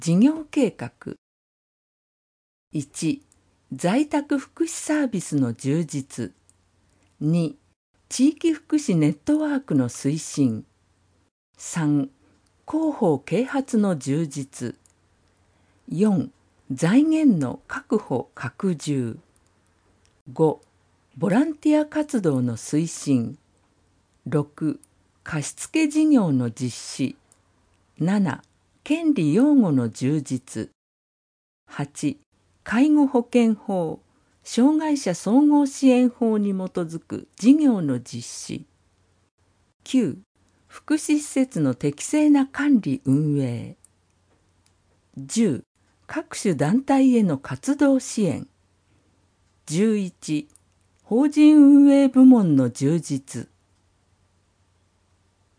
事業計画。1、在宅福祉サービスの充実。2、地域福祉ネットワークの推進。3、広報啓発の充実。4、財源の確保拡充。5、ボランティア活動の推進。6、貸付事業の実施。7、権利擁護の充実。8、介護保険法、障害者総合支援法に基づく事業の実施。9、福祉施設の適正な管理運営。10、各種団体への活動支援。11、法人運営部門の充実。